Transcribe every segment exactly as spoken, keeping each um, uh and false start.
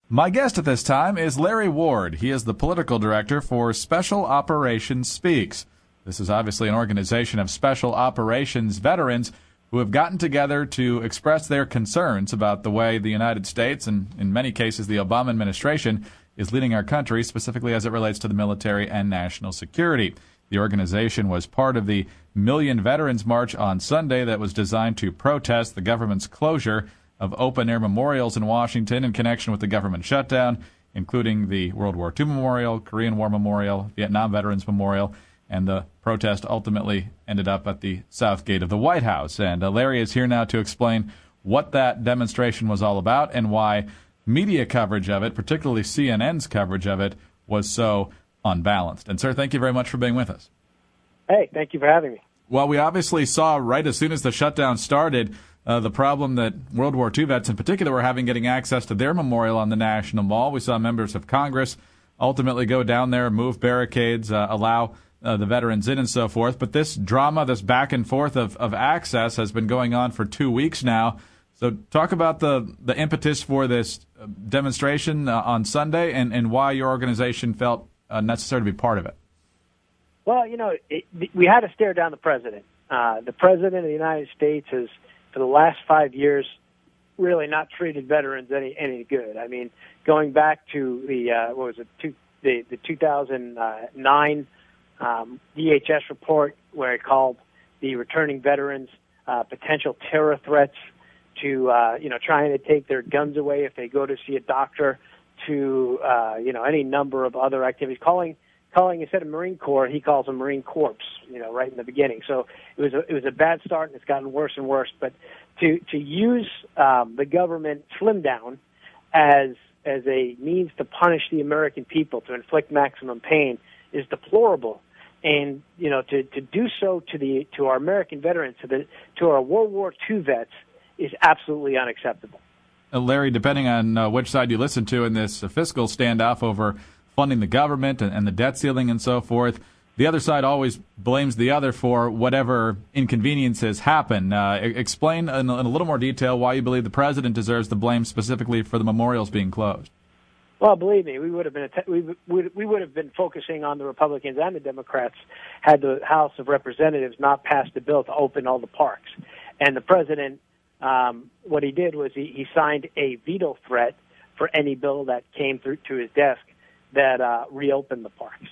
My guest at this time is Larry Ward. He is the political director for Special Operations Speaks. This is obviously an organization of special operations veterans who have gotten together to express their concerns about the way the United States, and in many cases the Obama administration, is leading our country, specifically as it relates to the military and national security. The organization was part of the Million Veterans March on Sunday that was designed to protest the government's closure of open-air memorials in Washington in connection with the government shutdown, including the World War Two Memorial, Korean War Memorial, Vietnam Veterans Memorial, and the protest ultimately ended up at the south gate of the White House. And uh, Larry is here now to explain what that demonstration was all about and why media coverage of it, particularly C N N's coverage of it, was so unbalanced. And, sir, thank you very much for being with us. Hey, thank you for having me. Well, we obviously saw right as soon as the shutdown started uh, the problem that World War Two vets in particular were having getting access to their memorial on the National Mall. We saw members of Congress ultimately go down there, move barricades, uh, allow uh, the veterans in and so forth. But this drama, this back and forth of, of access has been going on for two weeks now. So talk about the, the impetus for this demonstration uh, on Sunday and, and why your organization felt uh, necessary to be part of it. Well, you know, it, we had to stare down the president. Uh, the president of the United States has, for the last five years, really not treated veterans any any good. I mean, going back to the, uh, what was it, two, the, the two thousand nine um, D H S report where it called the returning veterans uh, potential terror threats to, uh, you know, trying to take their guns away if they go to see a doctor, to, uh, you know, any number of other activities, calling calling instead of Marine Corps, he calls them Marine Corps, you know, right in the beginning. So it was a, it was a bad start, and it's gotten worse and worse. But to to use um, the government slim down as as a means to punish the American people, to inflict maximum pain, is deplorable. And you know, to to do so to the to our American veterans, to the to our World War Two vets, is absolutely unacceptable. Uh, Larry, depending on uh, which side you listen to in this uh, fiscal standoff over funding the government and, and the debt ceiling and so forth, the other side always blames the other for whatever inconveniences happen. Uh, explain in, in a little more detail why you believe the president deserves the blame specifically for the memorials being closed. Well, believe me, we would have been we would we would have been focusing on the Republicans and the Democrats had the House of Representatives not passed a bill to open all the parks. And the president, um, what he did was he, he signed a veto threat for any bill that came through to his desk that uh, reopened the parks.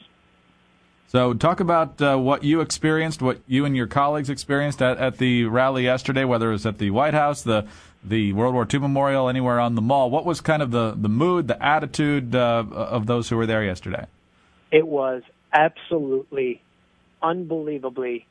So talk about uh, what you experienced, what you and your colleagues experienced at, at the rally yesterday, whether it was at the White House, the the World War Two Memorial, anywhere on the mall. What was kind of the, the mood, the attitude uh, of those who were there yesterday? It was absolutely, unbelievably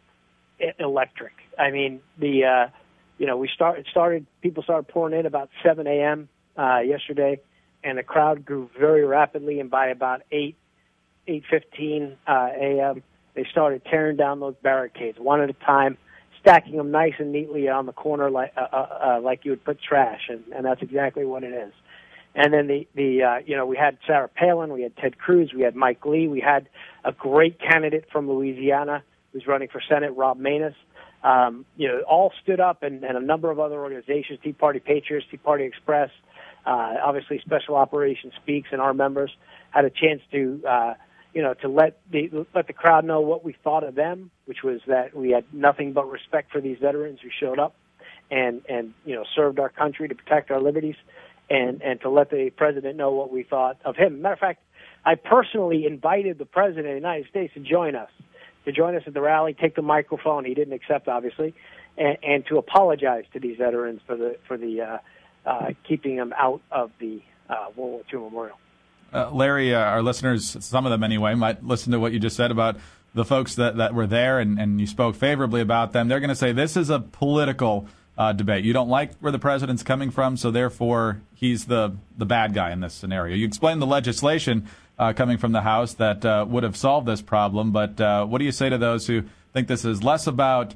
electric. I mean, the uh, you know we start it started. People started pouring in about seven a.m. Uh, yesterday, and the crowd grew very rapidly. And by about eight eight fifteen uh, a.m., they started tearing down those barricades one at a time, stacking them nice and neatly on the corner like uh, uh, like you would put trash, and, and that's exactly what it is. And then the the uh, you know we had Sarah Palin, we had Ted Cruz, we had Mike Lee, we had a great candidate from Louisiana who's running for Senate, Rob Maness. Um, you know, all stood up, and, and a number of other organizations, Tea Party Patriots, Tea Party Express, uh, obviously Special Operations Speaks, and our members had a chance to, uh, you know, to let the let the crowd know what we thought of them, which was that we had nothing but respect for these veterans who showed up and and you know served our country to protect our liberties, and and to let the president know what we thought of him. Matter of fact, I personally invited the president of the United States to join us. to join us at the rally, take the microphone. He didn't accept, obviously, and, and to apologize to these veterans for the for the uh, uh, keeping them out of the uh, World War Two Memorial. Uh, Larry, uh, our listeners, some of them anyway, might listen to what you just said about the folks that, that were there, and, and you spoke favorably about them. They're going to say this is a political uh, debate. You don't like where the president's coming from, so therefore he's the, the bad guy in this scenario. You explained the legislation Uh, coming from the House that uh, would have solved this problem. But uh, what do you say to those who think this is less about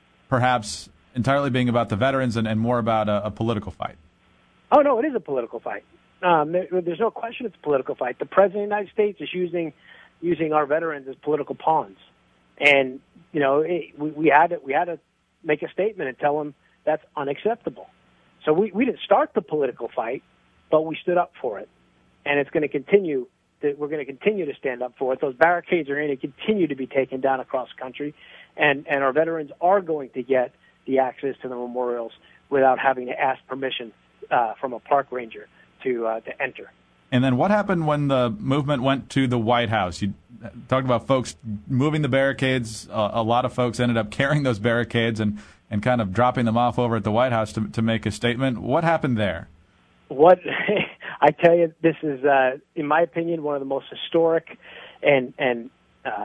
perhaps entirely being about the veterans and, and more about a, a political fight? Oh, no, it is a political fight. Um, there, there's no question it's a political fight. The President of the United States is using using our veterans as political pawns. And, you know, it, we, we, had to, we had to make a statement and tell them that's unacceptable. So we, we didn't start the political fight. but we stood up for it, and it's going to continue. That we're going to continue to stand up for it. Those barricades are going to continue to be taken down across the country, and, and our veterans are going to get the access to the memorials without having to ask permission uh, from a park ranger to uh, to enter. And then what happened when the movement went to the White House? You talked about folks moving the barricades. Uh, a lot of folks ended up carrying those barricades and, and kind of dropping them off over at the White House to, to make a statement. What happened there? What I tell you, this is, uh, in my opinion, one of the most historic and and uh,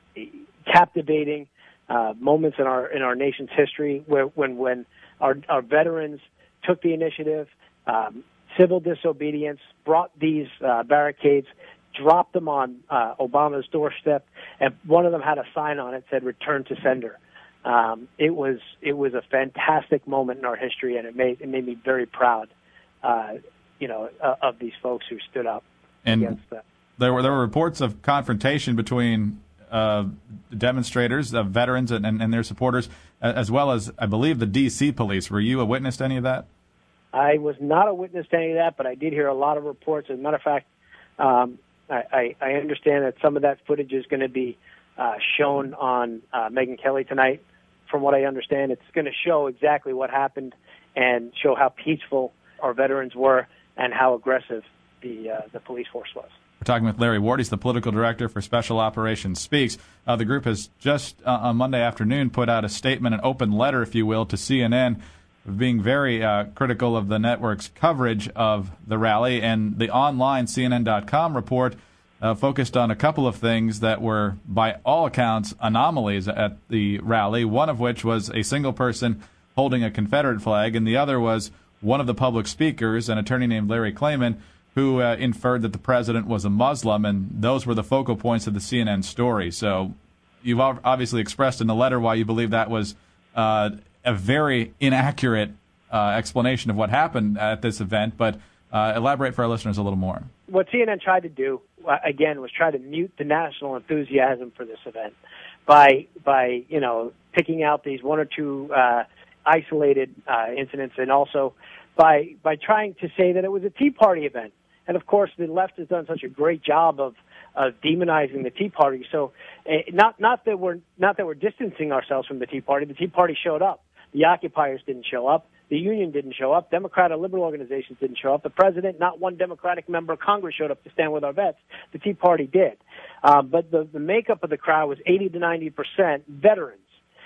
captivating uh, moments in our in our nation's history, where when when our our veterans took the initiative, um, civil disobedience, brought these uh, barricades, dropped them on uh, Obama's doorstep, and one of them had a sign on it that said "Return to Sender." Um, it was it was a fantastic moment in our history, and it made it made me very proud. Uh, you know, uh, of these folks who stood up and against that. There were there were reports of confrontation between uh, demonstrators, uh, veterans, and, and, and their supporters, as well as, I believe, the D C police. Were you a witness to any of that? I was not a witness to any of that, but I did hear a lot of reports. As a matter of fact, um, I, I, I understand that some of that footage is going to be uh, shown on uh, Megyn Kelly tonight. From what I understand, it's going to show exactly what happened and show how peaceful our veterans were and how aggressive the uh, the police force was. We're talking with Larry Ward. He's the political director for Special Operations Speaks. Uh, the group has just uh, on Monday afternoon put out a statement, an open letter, if you will, to C N N, being very uh, critical of the network's coverage of the rally. And the online C N N dot com report uh, focused on a couple of things that were, by all accounts, anomalies at the rally, one of which was a single person holding a Confederate flag, and the other was one of the public speakers, an attorney named Larry Klayman, who uh, inferred that the president was a Muslim, and those were the focal points of the C N N story. So you've obviously expressed in the letter why you believe that was uh, a very inaccurate uh, explanation of what happened at this event, but uh, elaborate for our listeners a little more. What C N N tried to do, uh, again, was try to mute the national enthusiasm for this event by, by you know, picking out these one or two uh, isolated uh, incidents, and also by by trying to say that it was a Tea Party event. And of course, the left has done such a great job of of demonizing the Tea Party. So, uh, not not that we're not that we're distancing ourselves from the Tea Party. The Tea Party showed up. The occupiers didn't show up. The union didn't show up. Democrat or liberal organizations didn't show up. The president, not one Democratic member of Congress showed up to stand with our vets. The Tea Party did. Uh, but the the makeup of the crowd was eighty to ninety percent veterans.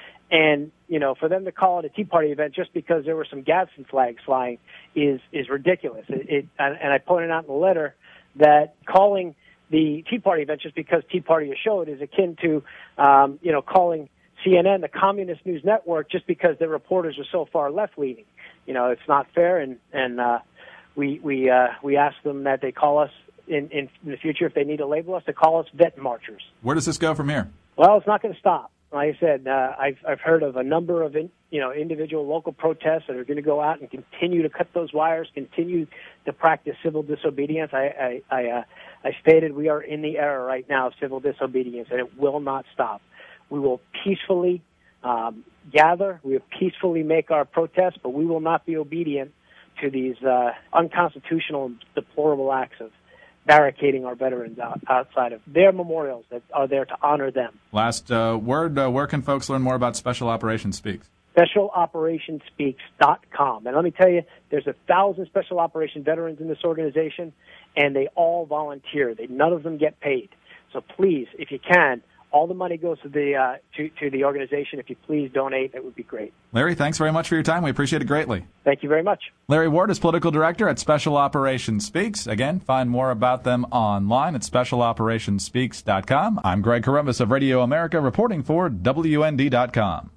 And, you know, for them to call it a Tea Party event just because there were some Gadsden flags flying is is ridiculous. It, it and I pointed out in the letter that calling the Tea Party event just because Tea Party is showed is akin to, um, you know, calling C N N the communist news network just because their reporters are so far left-leaning. You know, it's not fair, and and uh, we we uh, we ask them that they call us in, in the future, if they need to label us, to call us vet marchers. Where does this go from here? Well, it's not going to stop. Like I said, uh, I've I've heard of a number of in, you know individual local protests that are going to go out and continue to cut those wires, continue to practice civil disobedience. I I I, uh, I stated we are in the era right now of civil disobedience, and it will not stop. We will peacefully um, gather, we will peacefully make our protests, but we will not be obedient to these uh, unconstitutional and deplorable acts of barricading our veterans out, outside of their memorials that are there to honor them. Last uh, word, uh, where can folks learn more about Special Operations Speaks? Special Operations Speaks dot com. And let me tell you, there's a thousand Special Operation veterans in this organization, and they all volunteer. They, none of them get paid. So please, if you can, all the money goes to the uh, to, to the organization. If you please donate, that would be great. Larry, thanks very much for your time. We appreciate it greatly. Thank you very much. Larry Ward is Political Director at Special Operations Speaks. Again, find more about them online at Special Operations Speaks dot com. I'm Greg Corombos of Radio America, reporting for W N D dot com.